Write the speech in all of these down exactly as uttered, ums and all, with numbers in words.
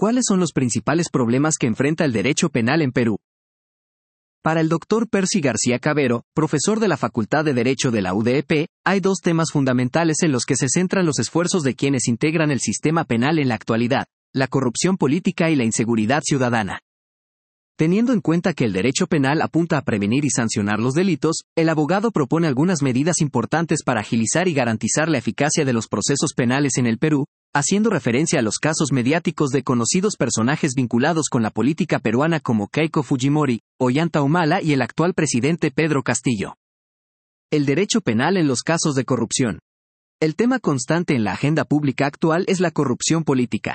¿Cuáles son los principales problemas que enfrenta el derecho penal en Perú? Para el doctor Percy García Cavero, profesor de la Facultad de Derecho de la U D E P, hay dos temas fundamentales en los que se centran los esfuerzos de quienes integran el sistema penal en la actualidad: la corrupción política y la inseguridad ciudadana. Teniendo en cuenta que el derecho penal apunta a prevenir y sancionar los delitos, el abogado propone algunas medidas importantes para agilizar y garantizar la eficacia de los procesos penales en el Perú, haciendo referencia a los casos mediáticos de conocidos personajes vinculados con la política peruana como Keiko Fujimori, Ollanta Humala y el actual presidente Pedro Castillo. El derecho penal en los casos de corrupción. El tema constante en la agenda pública actual es la corrupción política.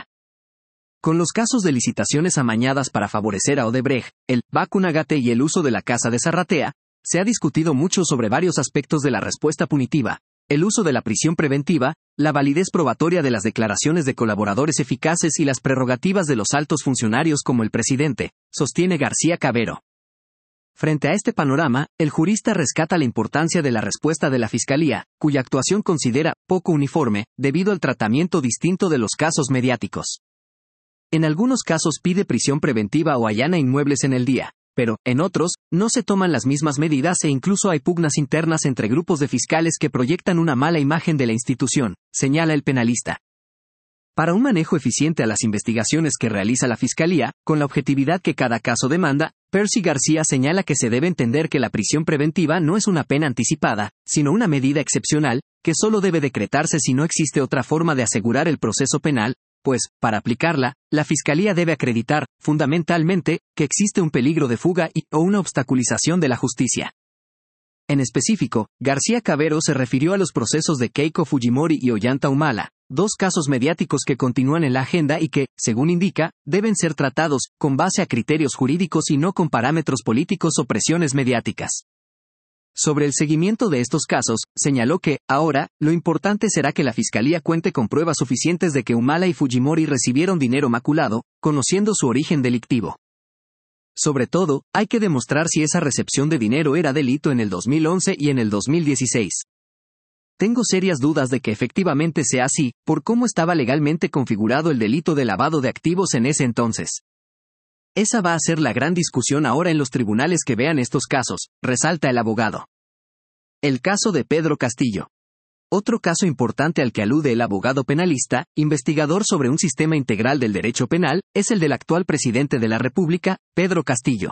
Con los casos de licitaciones amañadas para favorecer a Odebrecht, el vacunagate y el uso de la Casa de Zarratea, se ha discutido mucho sobre varios aspectos de la respuesta punitiva: el uso de la prisión preventiva, la validez probatoria de las declaraciones de colaboradores eficaces y las prerrogativas de los altos funcionarios como el presidente, sostiene García Cavero. Frente a este panorama, el jurista rescata la importancia de la respuesta de la Fiscalía, cuya actuación considera poco uniforme, debido al tratamiento distinto de los casos mediáticos. En algunos casos pide prisión preventiva o allana inmuebles en el día, pero, en otros, no se toman las mismas medidas e incluso hay pugnas internas entre grupos de fiscales que proyectan una mala imagen de la institución, señala el penalista. Para un manejo eficiente a las investigaciones que realiza la Fiscalía, con la objetividad que cada caso demanda, Percy García señala que se debe entender que la prisión preventiva no es una pena anticipada, sino una medida excepcional, que solo debe decretarse si no existe otra forma de asegurar el proceso penal, pues, para aplicarla, la Fiscalía debe acreditar, fundamentalmente, que existe un peligro de fuga y o una obstaculización de la justicia. En específico, García Cavero se refirió a los procesos de Keiko Fujimori y Ollanta Humala, dos casos mediáticos que continúan en la agenda y que, según indica, deben ser tratados con base a criterios jurídicos y no con parámetros políticos o presiones mediáticas. Sobre el seguimiento de estos casos, señaló que, ahora, lo importante será que la Fiscalía cuente con pruebas suficientes de que Humala y Fujimori recibieron dinero maculado, conociendo su origen delictivo. Sobre todo, hay que demostrar si esa recepción de dinero era delito en el dos mil once y en el dos mil dieciséis. Tengo serias dudas de que efectivamente sea así, por cómo estaba legalmente configurado el delito de lavado de activos en ese entonces. Esa va a ser la gran discusión ahora en los tribunales que vean estos casos, resalta el abogado. El caso de Pedro Castillo. Otro caso importante al que alude el abogado penalista, investigador sobre un sistema integral del derecho penal, es el del actual presidente de la República, Pedro Castillo.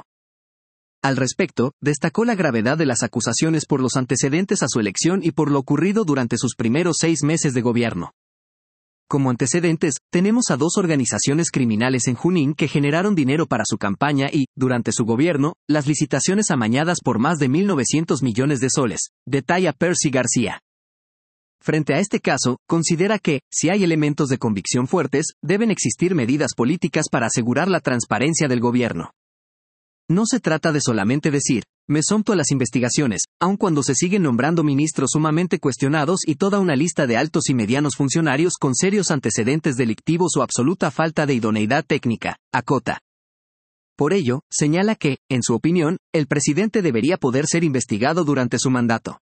Al respecto, destacó la gravedad de las acusaciones por los antecedentes a su elección y por lo ocurrido durante sus primeros seis meses de gobierno. Como antecedentes, tenemos a dos organizaciones criminales en Junín que generaron dinero para su campaña y, durante su gobierno, las licitaciones amañadas por más de mil novecientos millones de soles, detalla Percy García. Frente a este caso, considera que, si hay elementos de convicción fuertes, deben existir medidas políticas para asegurar la transparencia del gobierno. No se trata de solamente decir, me someto a las investigaciones, aun cuando se siguen nombrando ministros sumamente cuestionados y toda una lista de altos y medianos funcionarios con serios antecedentes delictivos o absoluta falta de idoneidad técnica, acota. Por ello, señala que, en su opinión, el presidente debería poder ser investigado durante su mandato.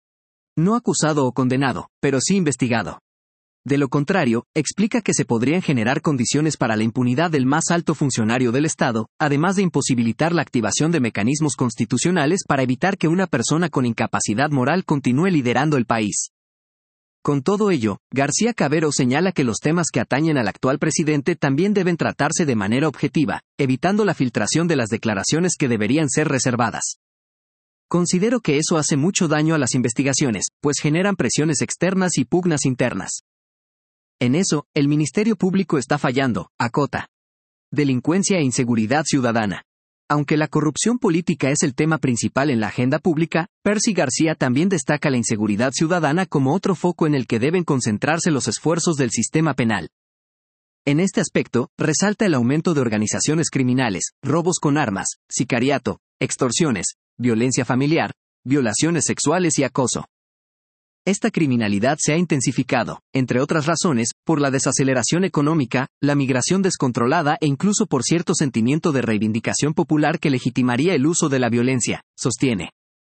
No acusado o condenado, pero sí investigado. De lo contrario, explica que se podrían generar condiciones para la impunidad del más alto funcionario del Estado, además de imposibilitar la activación de mecanismos constitucionales para evitar que una persona con incapacidad moral continúe liderando el país. Con todo ello, García Cavero señala que los temas que atañen al actual presidente también deben tratarse de manera objetiva, evitando la filtración de las declaraciones que deberían ser reservadas. Considero que eso hace mucho daño a las investigaciones, pues generan presiones externas y pugnas internas. En eso, el Ministerio Público está fallando, acota. Delincuencia e inseguridad ciudadana. Aunque la corrupción política es el tema principal en la agenda pública, Percy García también destaca la inseguridad ciudadana como otro foco en el que deben concentrarse los esfuerzos del sistema penal. En este aspecto, resalta el aumento de organizaciones criminales, robos con armas, sicariato, extorsiones, violencia familiar, violaciones sexuales y acoso. Esta criminalidad se ha intensificado, entre otras razones, por la desaceleración económica, la migración descontrolada e incluso por cierto sentimiento de reivindicación popular que legitimaría el uso de la violencia, sostiene.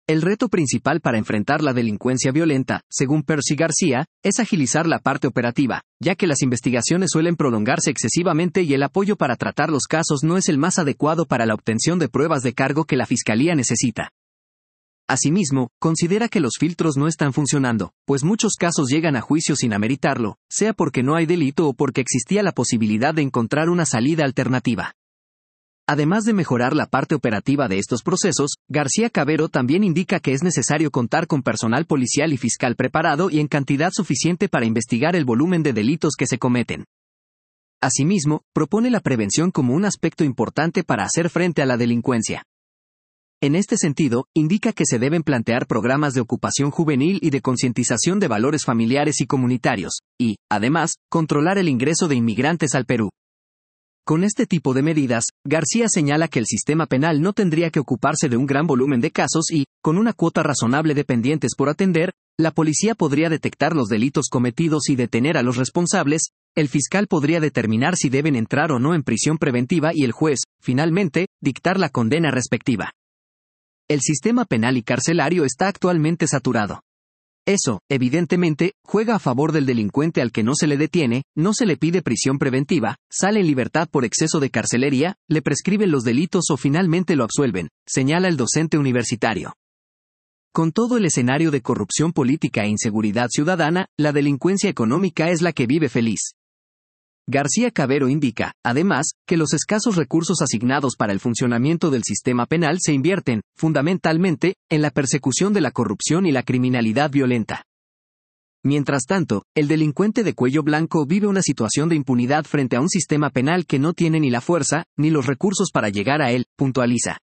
El reto principal para enfrentar la delincuencia violenta, según Percy García, es agilizar la parte operativa, ya que las investigaciones suelen prolongarse excesivamente y el apoyo para tratar los casos no es el más adecuado para la obtención de pruebas de cargo que la Fiscalía necesita. Asimismo, considera que los filtros no están funcionando, pues muchos casos llegan a juicio sin ameritarlo, sea porque no hay delito o porque existía la posibilidad de encontrar una salida alternativa. Además de mejorar la parte operativa de estos procesos, García Cabero también indica que es necesario contar con personal policial y fiscal preparado y en cantidad suficiente para investigar el volumen de delitos que se cometen. Asimismo, propone la prevención como un aspecto importante para hacer frente a la delincuencia. En este sentido, indica que se deben plantear programas de ocupación juvenil y de concientización de valores familiares y comunitarios, y, además, controlar el ingreso de inmigrantes al Perú. Con este tipo de medidas, García señala que el sistema penal no tendría que ocuparse de un gran volumen de casos y, con una cuota razonable de pendientes por atender, la policía podría detectar los delitos cometidos y detener a los responsables, el fiscal podría determinar si deben entrar o no en prisión preventiva y el juez, finalmente, dictar la condena respectiva. El sistema penal y carcelario está actualmente saturado. Eso, evidentemente, juega a favor del delincuente al que no se le detiene, no se le pide prisión preventiva, sale en libertad por exceso de carcelería, le prescriben los delitos o finalmente lo absuelven, señala el docente universitario. Con todo el escenario de corrupción política e inseguridad ciudadana, la delincuencia económica es la que vive feliz. García Cabero indica, además, que los escasos recursos asignados para el funcionamiento del sistema penal se invierten, fundamentalmente, en la persecución de la corrupción y la criminalidad violenta. Mientras tanto, el delincuente de cuello blanco vive una situación de impunidad frente a un sistema penal que no tiene ni la fuerza, ni los recursos para llegar a él, puntualiza.